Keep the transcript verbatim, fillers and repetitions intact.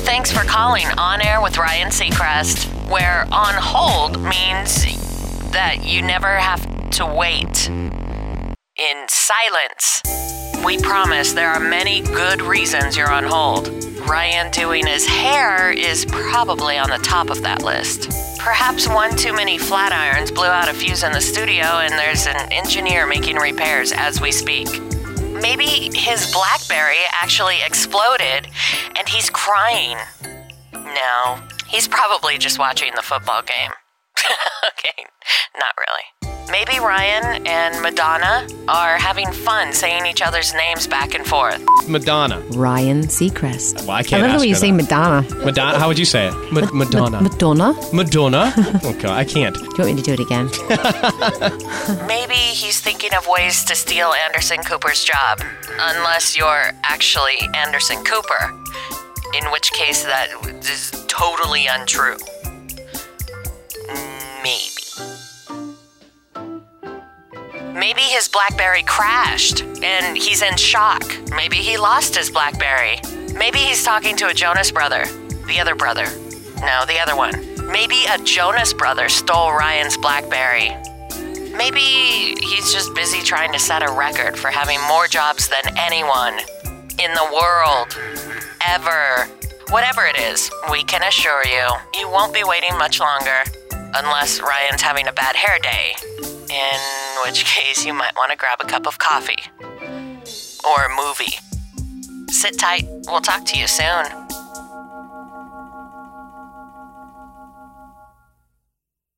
Thanks for calling On Air with Ryan Seacrest, where on hold means that you never have to wait in silence. We promise there are many good reasons you're on hold. Ryan doing his hair is probably on the top of that list. Perhaps one too many flat irons blew out a fuse in the studio and there's an engineer making repairs as we speak. Maybe his BlackBerry actually exploded and he's crying. No, he's probably just watching the football game. Okay, not really. Maybe Ryan and Madonna are having fun saying each other's names back and forth. Madonna. Ryan Seacrest. Well, I can't I love ask the way you her say that. Madonna. Madonna. How would you say it? Ma- Madonna. Ma- Madonna? Madonna? Okay, I can't. Do you want me to do it again? Maybe he's thinking of ways to steal Anderson Cooper's job, unless you're actually Anderson Cooper, in which case that is totally untrue. Maybe. Maybe his BlackBerry crashed and he's in shock. Maybe he lost his BlackBerry. Maybe he's talking to a Jonas brother. The other brother. No, the other one. Maybe a Jonas brother stole Ryan's BlackBerry. Maybe he's just busy trying to set a record for having more jobs than anyone in the world. Ever. Whatever it is, we can assure you, you won't be waiting much longer. Unless Ryan's having a bad hair day. In which case, you might want to grab a cup of coffee. Or a movie. Sit tight. We'll talk to you soon.